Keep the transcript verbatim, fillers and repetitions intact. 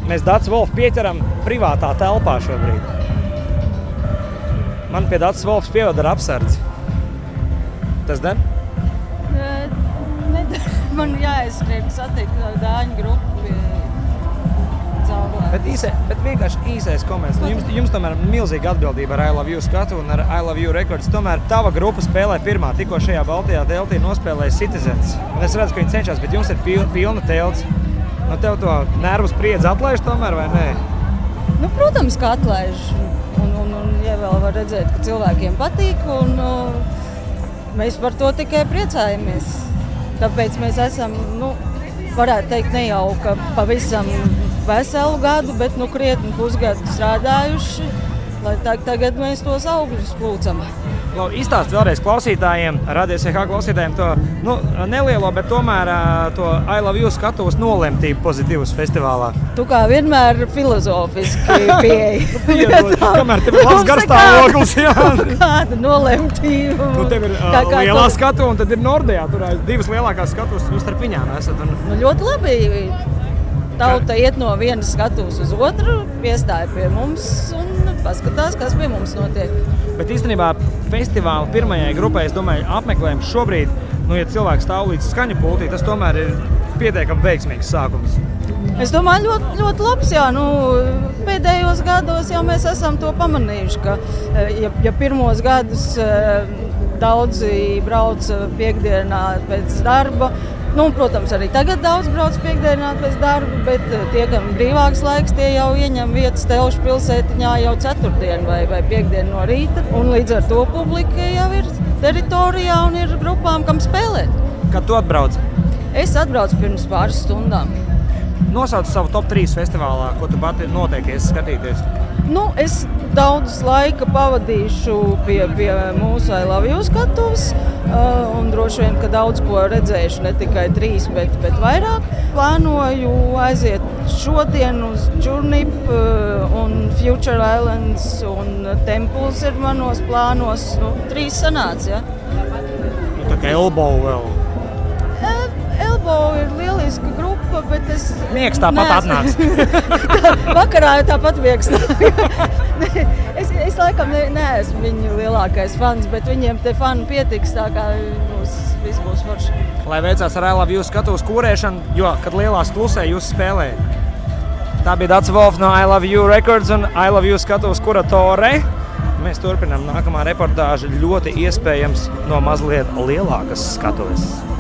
mēs Dats Wolf pieķeram privātā telpā šobrīd. Man pie Dats Wolfs pievada ar apsardzi. Tas der? Nedara. Man jāaizskrien satikt dāņu grupu pie caurlētas. Bet, īsē, bet vienkārši īsais koments. Nu, jums, jums tomēr milzīga atbildība ar I Love You skatu un ar I Love You Records. Tomēr tava grupa spēlē pirmā. Tikko šajā Baltijā teltī nospēlēja Citizens. Un es redzu, ka viņi cenšas, bet jums ir pil, pilna telts. No tev to nervu spriedzi atlaiž tomēr vai nē? Nu, protams, ka atlaiž. Un, un, un ja vēl var redzēt, ka cilvēkiem patīk, un uh, mēs par to tikai priecājamies. Tāpēc mēs esam, nu, varētu teikt, ne jau ka pavisam veselu gadu, bet nu, krietni pusgadu strādājuši, lai tagad mēs tos augļus plūcam. Izstāst vēlreiz klausītājiem, Radio S H klausītājiem to nu, nelielo, bet tomēr to I Love You skatuves nolemtību pozitīvas festivālā. Tu kā vienmēr filozofiski pieeja. Kamēr tev ir labs garstāvoklis, jā. Kāda nolemtība. Nu, tev ir uh, kā, kā lielā to... skatuve un tad ir Nordejā. Tur ir divas lielākās skatuves, jūs starp viņām esat. Un... Nu, ļoti labi. Tauta iet no vienas skatuves uz otru, piestāja pie mums un paskatās, kas pie mums notiek. Bet īstenībā festivāla pirmajai grupai, es domāju, apmeklējums šobrīd, nu, ja cilvēks stāv līdz skaņu pultī, tas tomēr ir pietiekami veiksmīgs sākums. Es domāju, ļoti, ļoti labs, jā. Nu, pēdējos gados jau mēs esam to pamanījuši, ka ja, ja pirmos gadus daudzi brauc piekdienā pēc darba, nu, protams, arī tagad daudz brauc piekdienā pēc darba, bet tie, kam brīvāks laiks, tie jau ieņem vietas Telšu pilsētiņā jau ceturtdien vai, vai piekdien no rīta. Un līdz ar to publika jau ir teritorijā un ir grupām, kam spēlēt. Kad tu atbrauc? Es atbraucu pirms pāris stundām. Nosauc savu top trīs festivālā, ko tu pati noteikies skatīties? Nu, es daudz laika pavadīšu pie, pie mūsu I Love You skatuves, uh, un droši vien, ka daudz ko redzēšu, ne tikai trīs, bet, bet vairāk. Plānoju aiziet šodien uz Journip uh, un Future Islands un Temples ir manos plānos. Nu, trīs sanāca, ja? Nu, tā kā Elbow vēl. Elbow ir lieliska grupa, bet es... Miegs tāpat atnāks. Tā, vakarā jau tāpat miegs. es, es laikam ne, neesmu viņu lielākais fans, bet viņiem te fani pietiks, tā kā būs, viss būs forši. Lai veicās ar I Love You skatuves kūrēšanu, jo, kad lielās klusē jūs spēlējat. Tā bija Dats Wolf no I Love You Records un I Love You skatuves kuratore. Mēs turpinām nākamā reportāža ļoti iespējams no mazliet lielākas skatuves.